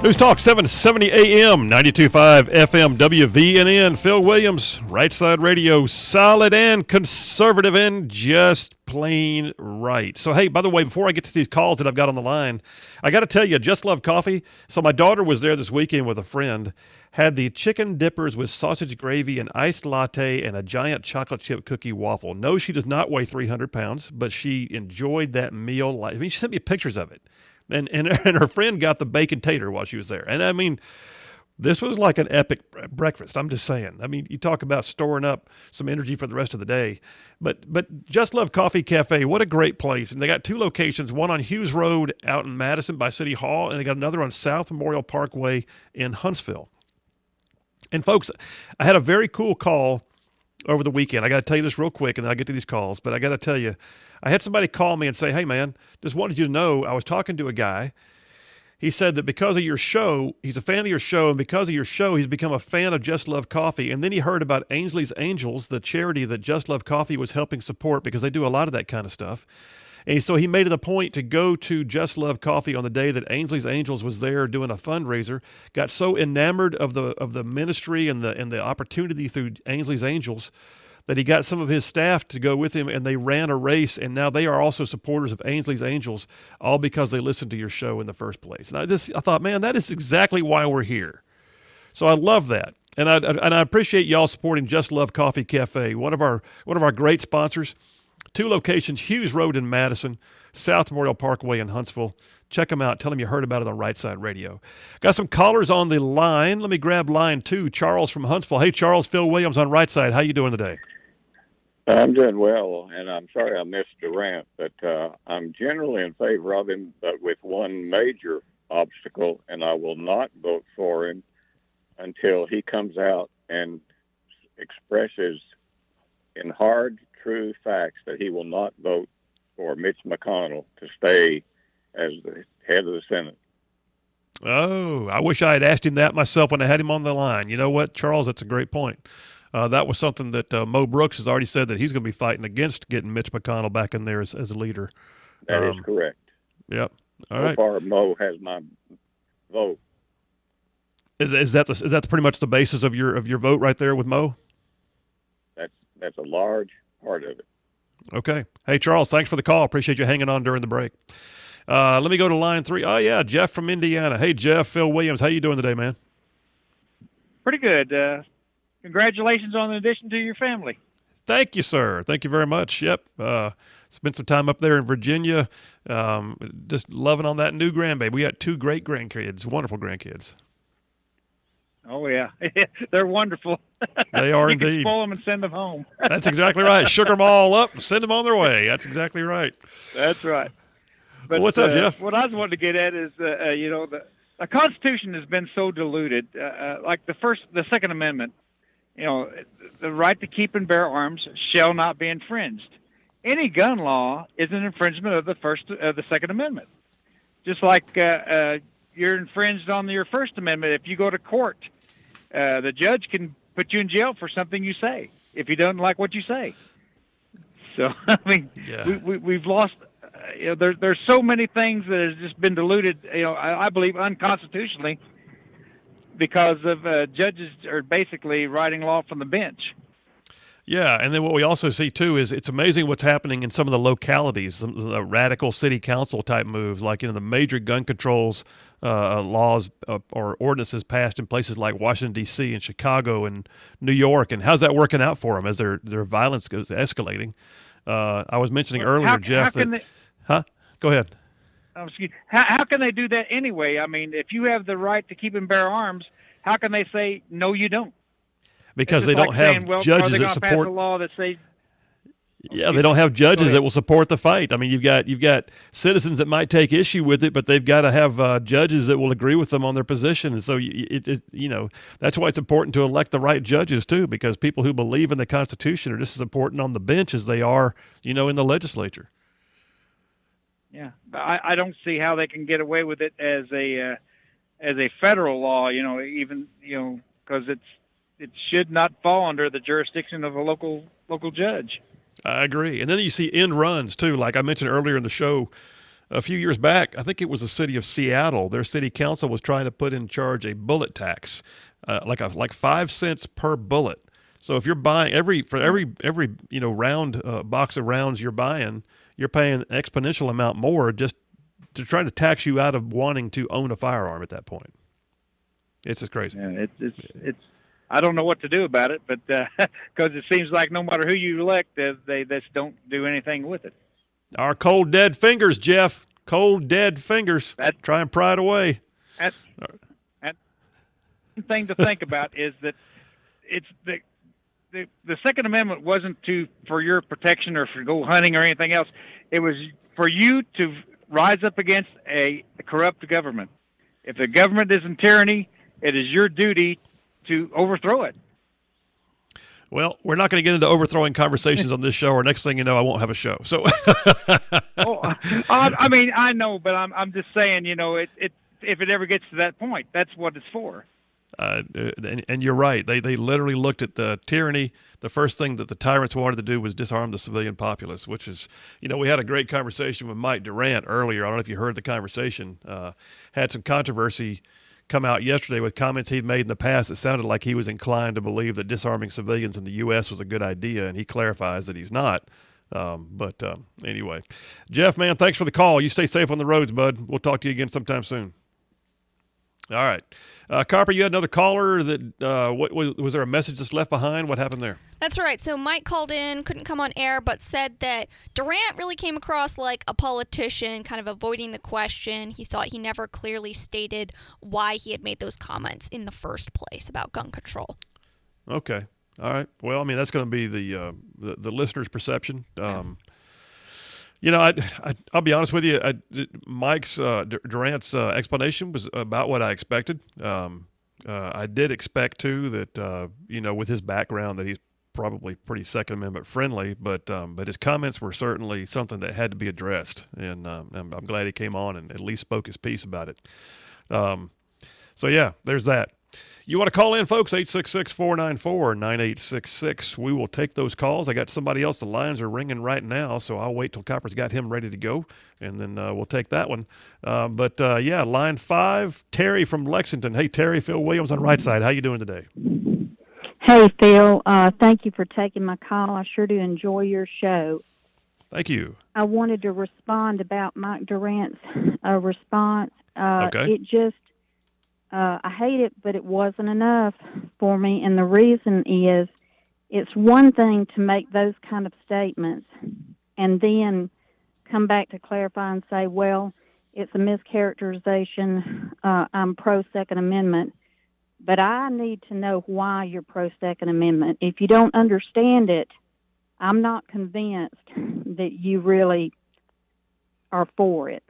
News Talk 770 AM, 92.5 FM, WVNN. Phil Williams, Right Side Radio, solid and conservative and just plain right. So, hey, by the way, before I get to these calls that I've got on the line, I got to tell you, Just Love Coffee. So my daughter was there this weekend with a friend, had the chicken dippers with sausage gravy, an iced latte, and a giant chocolate chip cookie waffle. No, she does not weigh 300 pounds, but she enjoyed that meal. I mean, she sent me pictures of it. And her friend got the bacon tater while she was there. And I mean, this was like an epic breakfast. I'm just saying. I mean, you talk about storing up some energy for the rest of the day. But Just Love Coffee Cafe, what a great place. And they got two locations, one on Hughes Road out in Madison by City Hall, and they got another on South Memorial Parkway in Huntsville. And folks, I had a very cool call over the weekend. I got to tell you this real quick, and then I'll get to these calls. But I got to tell you, I had somebody call me and say, hey, man, just wanted you to know I was talking to a guy. He said that because of your show, he's a fan of your show, and because of your show, he's become a fan of Just Love Coffee. And then he heard about Ainsley's Angels, the charity that Just Love Coffee was helping support, because they do a lot of that kind of stuff. And so he made it a point to go to Just Love Coffee on the day that Ainsley's Angels was there doing a fundraiser. Got so enamored of the ministry and the opportunity through Ainsley's Angels that he got some of his staff to go with him, and they ran a race. And now they are also supporters of Ainsley's Angels, all because they listened to your show in the first place. And I thought, man, that is exactly why we're here. So I love that. And I appreciate y'all supporting Just Love Coffee Cafe, one of our great sponsors. Two locations, Hughes Road in Madison, South Memorial Parkway in Huntsville. Check them out. Tell them you heard about it on Right Side Radio. Got some callers on the line. Let me grab line 2. Charles from Huntsville. Hey, Charles, Phil Williams on Right Side. How you doing today? I'm doing well, and I'm sorry I missed Durant, but I'm generally in favor of him, but with one major obstacle, and I will not vote for him until he comes out and expresses in hard, true facts that he will not vote for Mitch McConnell to stay as the head of the Senate. Oh, I wish I had asked him that myself when I had him on the line. You know what, Charles, that's a great point. That was something that Mo Brooks has already said that he's going to be fighting against getting Mitch McConnell back in there as a leader. That is correct. Yep. All so right. far, Mo has my vote. Is that pretty much the basis of your vote right there with Mo? That's a large part of it. Okay. Hey, Charles, thanks for the call. Appreciate you hanging on during the break. Let me go to line 3. Oh, yeah, Jeff from Indiana. Hey, Jeff, Phil Williams, how you doing today, man? Pretty good. Congratulations on the addition to your family. Thank you, sir. Thank you very much. Yep. Spent some time up there in Virginia. Just loving on that new grandbaby. We got 2 great grandkids, wonderful grandkids. Oh, yeah. They're wonderful. They are you indeed. You can spoil them and send them home. That's exactly right. Shook them all up and send them on their way. That's exactly right. That's right. But well, what's up, Jeff? What I was wanting to get at is, the Constitution has been so diluted. Like the Second Amendment, the right to keep and bear arms shall not be infringed. Any gun law is an infringement of the Second Amendment. Just like you're infringed on your First Amendment if you go to court. The judge can put you in jail for something you say if he doesn't like what you say. So I mean, yeah. we've lost. There's so many things that has just been diluted. I believe unconstitutionally because of judges are basically writing law from the bench. Yeah, and then what we also see, too, is it's amazing what's happening in some of the localities, the radical city council type moves, like the major gun controls laws or ordinances passed in places like Washington, D.C. and Chicago and New York. And how's that working out for them as their violence goes escalating? I was mentioning earlier, Jeff, Huh? Go ahead. How can they do that anyway? I mean, if you have the right to keep and bear arms, how can they say, no, you don't? Because they don't have judges that support. Pass a law that say, yeah, they don't have judges that will support the fight. I mean, you've got citizens that might take issue with it, but they've got to have judges that will agree with them on their position. And so, that's why it's important to elect the right judges too, because people who believe in the Constitution are just as important on the bench as they are, in the legislature. Yeah, I don't see how they can get away with it as a federal law. Because it should not fall under the jurisdiction of a local judge. I agree. And then you see end runs, too. Like I mentioned earlier in the show, a few years back, I think it was the city of Seattle. Their city council was trying to put in charge a bullet tax, like 5 cents per bullet. So if you're buying every round box of rounds you're buying, you're paying an exponential amount more just to try to tax you out of wanting to own a firearm at that point. It's just crazy. Yeah, it's. I don't know what to do about it, but because it seems like no matter who you elect, they just don't do anything with it. Our cold dead fingers, Jeff. Cold dead fingers. Try and pry it away. And the thing to think about is that it's the Second Amendment wasn't for your protection or for go hunting or anything else. It was for you to rise up against a corrupt government. If the government is in tyranny, it is your duty to overthrow it. Well, we're not going to get into overthrowing conversations on this show, or next thing you know, I won't have a show. So, I mean, I know, but I'm just saying, if it ever gets to that point, that's what it's for. And you're right. They literally looked at the tyranny. The first thing that the tyrants wanted to do was disarm the civilian populace, which is, we had a great conversation with Mike Durant earlier. I don't know if you heard the conversation. Had some controversy come out yesterday with comments he'd made in the past. It sounded like he was inclined to believe that disarming civilians in the U.S. was a good idea, and he clarifies that he's not. But anyway, Jeff, man, thanks for the call. You stay safe on the roads, bud. We'll talk to you again sometime soon. All right. Copper, you had another caller that what was there a message that's left behind? What happened there? That's right. So Mike called in, couldn't come on air, but said that Durant really came across like a politician, kind of avoiding the question. He thought he never clearly stated why he had made those comments in the first place about gun control. Okay. All right. Well, I mean, that's going to be the listener's perception. I'll be honest with you. Mike's Durant's explanation was about what I expected. I did expect too that with his background that he's probably pretty Second Amendment friendly, but his comments were certainly something that had to be addressed, and I'm glad he came on and at least spoke his piece about it. So yeah, there's that. You want to call in, folks, 866-494-9866. We will take those calls. I got somebody else. The lines are ringing right now, so I'll wait till Copper's got him ready to go, and then we'll take that one. Line 5, Terry from Lexington. Hey, Terry, Phil Williams on Right Side. How you doing today? Hey, Phil. Thank you for taking my call. I sure do enjoy your show. Thank you. I wanted to respond about Mike Durant's response. Okay. It just... I hate it, but it wasn't enough for me. And the reason is it's one thing to make those kind of statements and then come back to clarify and say, well, it's a mischaracterization. I'm pro-Second Amendment. But I need to know why you're pro-Second Amendment. If you don't understand it, I'm not convinced that you really are for it.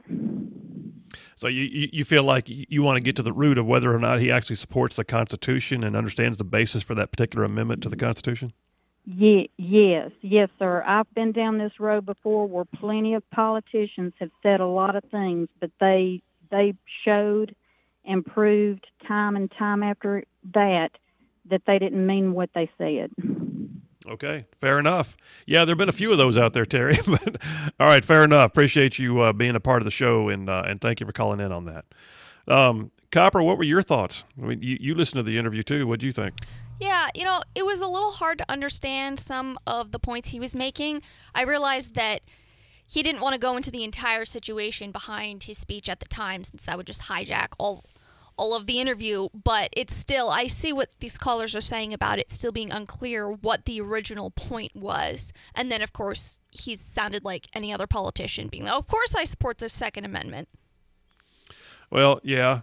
So you feel like you want to get to the root of whether or not he actually supports the Constitution and understands the basis for that particular amendment to the Constitution? Yes, sir. I've been down this road before where plenty of politicians have said a lot of things, but they showed and proved time and time after that they didn't mean what they said. Okay, fair enough. Yeah, there have been a few of those out there, Terry. But all right, fair enough. Appreciate you being a part of the show, and thank you for calling in on that. Copper, what were your thoughts? I mean, you listened to the interview too. What do you think? Yeah, it was a little hard to understand some of the points he was making. I realized that he didn't want to go into the entire situation behind his speech at the time, since that would just hijack all of the interview, but it's still, I see what these callers are saying about it still being unclear what the original point was. And then, of course, he sounded like any other politician being like, of course I support the Second Amendment. Well, yeah.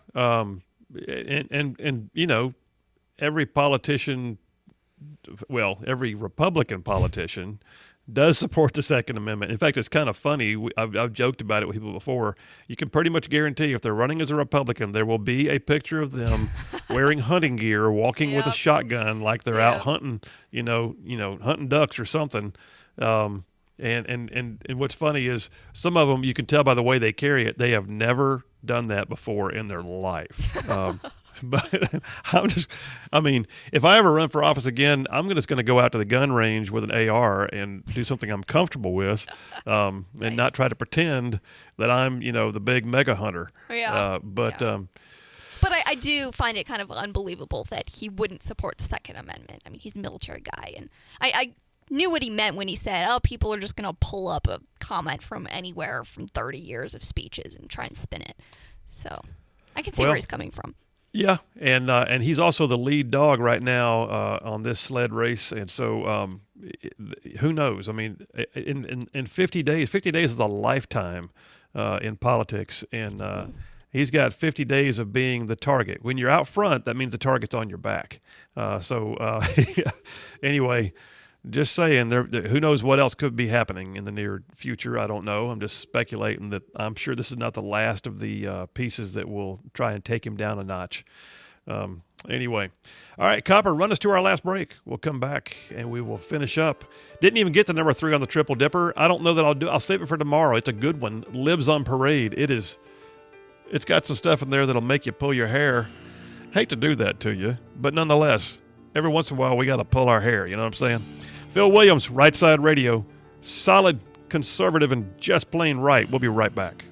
Every politician, every Republican politician does support the Second Amendment. In fact, it's kind of funny. I've joked about it with people before. You can pretty much guarantee if they're running as a Republican, there will be a picture of them wearing hunting gear, walking with a shotgun, like they're out hunting, hunting ducks or something. And what's funny is some of them, you can tell by the way they carry it, they have never done that before in their life. But I mean, if I ever run for office again, I'm just going to go out to the gun range with an AR and do something I'm comfortable with, and not try to pretend that I'm, the big mega hunter. Yeah. But I do find it kind of unbelievable that he wouldn't support the Second Amendment. I mean, he's a military guy, and I knew what he meant when he said, "Oh, people are just going to pull up a comment from anywhere from 30 years of speeches and try and spin it." So I can see where he's coming from. Yeah, and he's also the lead dog right now on this sled race, and so who knows? I mean, in 50 days, 50 days is a lifetime in politics, and he's got 50 days of being the target. When you're out front, that means the target's on your back. Anyway, just saying, who knows what else could be happening in the near future? I don't know. I'm just speculating that I'm sure this is not the last of the pieces that will try and take him down a notch. Anyway, all right, Copper, run us to our last break. We'll come back and we will finish up. Didn't even get to number 3 on the Triple Dipper. I don't know that I'll save it for tomorrow. It's a good one. Libs on Parade. It's got some stuff in there that'll make you pull your hair. Hate to do that to you, but nonetheless, every once in a while we got to pull our hair. You know what I'm saying? Phil Williams, Right Side Radio. Solid, conservative, and just plain right. We'll be right back.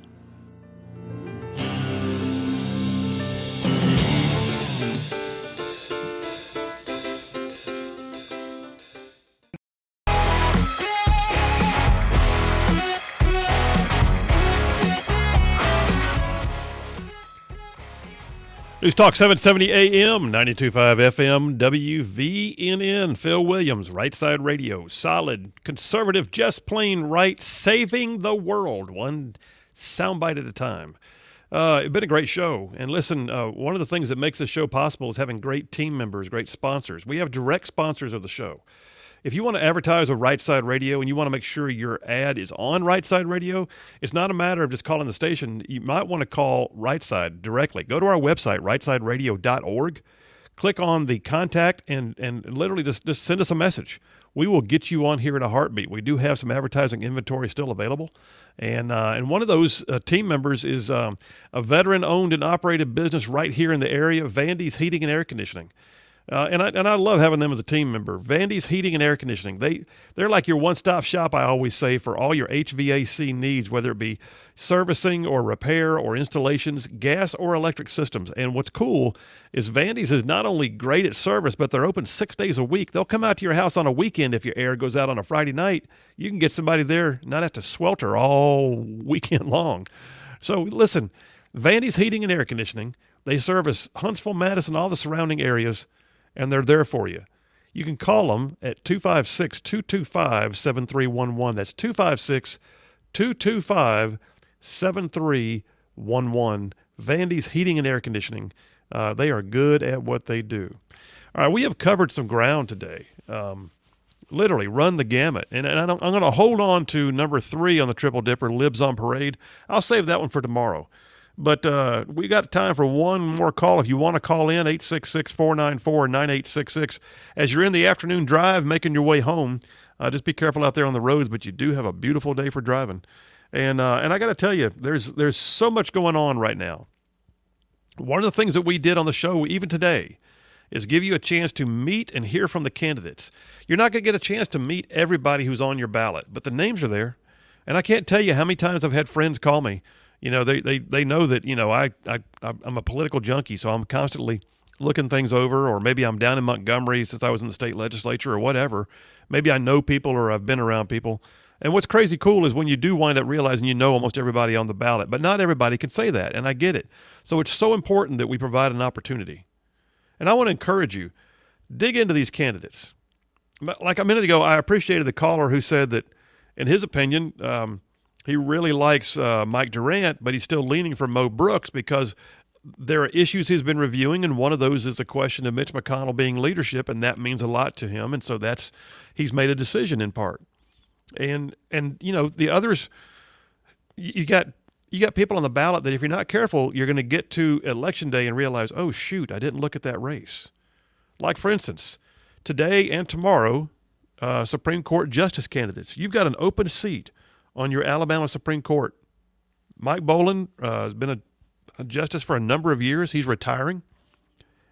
News Talk 770 AM, 92.5 FM, WVNN. Phil Williams, Right Side Radio. Solid, conservative, just plain right, saving the world, one soundbite at a time. It's been a great show. And listen, one of the things that makes this show possible is having great team members, great sponsors. We have direct sponsors of the show. If you want to advertise with Right Side Radio and you want to make sure your ad is on Right Side Radio, it's not a matter of just calling the station. You might want to call Right Side directly. Go to our website, rightsideradio.org. Click on the contact and literally just send us a message. We will get you on here in a heartbeat. We do have some advertising inventory still available. And one of those team members is a veteran-owned and operated business right here in the area, Vandy's Heating and Air Conditioning. And I love having them as a team member. Vandy's Heating and Air Conditioning. They're like your one-stop shop, I always say, for all your HVAC needs, whether it be servicing or repair or installations, gas or electric systems. And what's cool is Vandy's is not only great at service, but they're open 6 days a week. They'll come out to your house on a weekend if your air goes out on a Friday night. You can get somebody there, not have to swelter all weekend long. So listen, Vandy's Heating and Air Conditioning, they service Huntsville, Madison, all the surrounding areas, and they're there for you. You can call them at 256-225-7311. That's 256-225-7311. Vandy's Heating and Air Conditioning. They are good at what they do. All right, we have covered some ground today. Literally run the gamut. And I'm going to hold on to number 3 on the Triple Dipper, Libs on Parade. I'll save that one for tomorrow. But we got time for one more call. If you want to call in, 866-494-9866. As you're in the afternoon drive making your way home, just be careful out there on the roads, but you do have a beautiful day for driving. And I got to tell you, there's so much going on right now. One of the things that we did on the show, even today, is give you a chance to meet and hear from the candidates. You're not going to get a chance to meet everybody who's on your ballot, but the names are there. And I can't tell you how many times I've had friends call me. You know, they know that, I'm a political junkie, so I'm constantly looking things over, or maybe I'm down in Montgomery since I was in the state legislature or whatever. Maybe I know people or I've been around people. And what's crazy cool is when you do wind up realizing you know almost everybody on the ballot, but not everybody can say that, and I get it. So it's so important that we provide an opportunity. And I want to encourage you, dig into these candidates. Like a minute ago, I appreciated the caller who said that, in his opinion, he really likes Mike Durant, but he's still leaning for Mo Brooks because there are issues he's been reviewing, and one of those is the question of Mitch McConnell being leadership, and that means a lot to him, and so he's made a decision in part. And the others, you got people on the ballot that if you're not careful, you're going to get to Election Day and realize, oh, shoot, I didn't look at that race. Like, for instance, today and tomorrow, Supreme Court justice candidates. You've got an open seat on your Alabama Supreme Court. Mike Boland has been a justice for a number of years. He's retiring.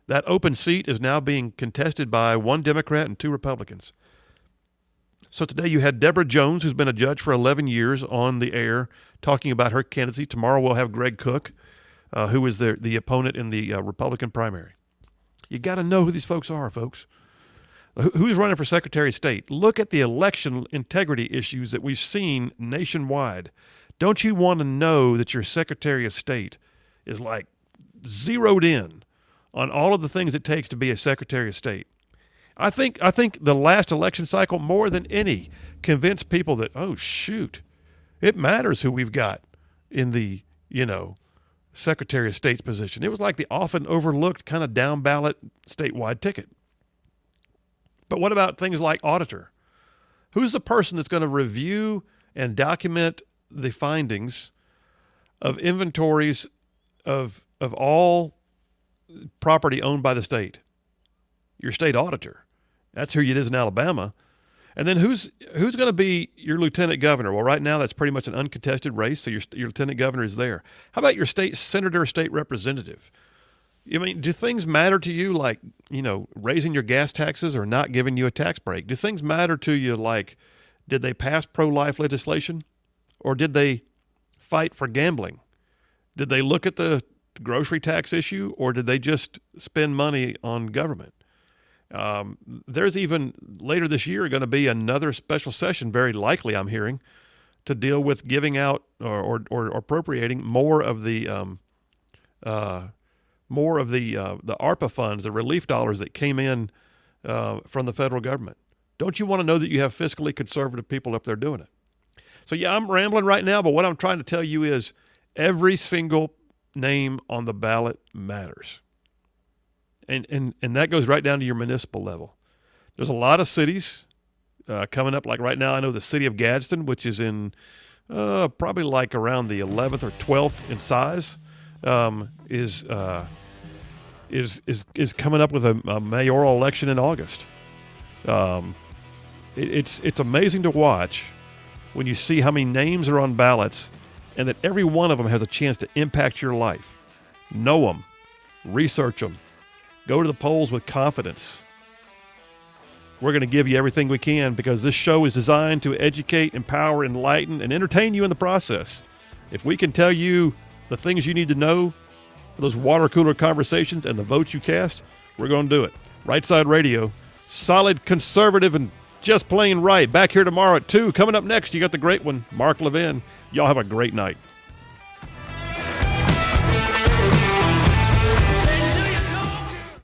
That open seat is now being contested by one Democrat and two Republicans. So today you had Deborah Jones, who's been a judge for 11 years, on the air talking about her candidacy. Tomorrow we'll have Greg Cook, who is the opponent in the Republican primary. You got to know who these folks are, folks. Who's running for Secretary of State? Look at the election integrity issues that we've seen nationwide. Don't you want to know that your Secretary of State is like zeroed in on all of the things it takes to be a Secretary of State? I think the last election cycle, more than any, convinced people that, oh, shoot, it matters who we've got in the, Secretary of State's position. It was like the often overlooked kind of down ballot statewide ticket. But what about things like auditor? Who's the person that's going to review and document the findings of inventories of all property owned by the state? Your state auditor. That's who it is in Alabama. And then who's going to be your lieutenant governor? Well, right now that's pretty much an uncontested race, so your lieutenant governor is there. How about your state senator or state representative? I mean, do things matter to you like, raising your gas taxes or not giving you a tax break? Do things matter to you like, did they pass pro-life legislation or did they fight for gambling? Did they look at the grocery tax issue or did they just spend money on government? There's even later this year going to be another special session, very likely, I'm hearing, to deal with giving out or appropriating more of the ARPA funds, the relief dollars that came in from the federal government. Don't you want to know that you have fiscally conservative people up there doing it? So, yeah, I'm rambling right now, but what I'm trying to tell you is every single name on the ballot matters. And that goes right down to your municipal level. There's a lot of cities coming up. Like right now, I know the city of Gadsden, which is in probably like around the 11th or 12th in size, is coming up with a mayoral election in August. It's amazing to watch when you see how many names are on ballots and that every one of them has a chance to impact your life. Know them, research them, go to the polls with confidence. We're going to give you everything we can because this show is designed to educate, empower, enlighten, and entertain you in the process. If we can tell you the things you need to know for those water cooler conversations and the votes you cast, we're going to do it. Right Side Radio, solid, conservative, and just plain right. Back here tomorrow at 2. Coming up next, you got the great one, Mark Levin. Y'all have a great night.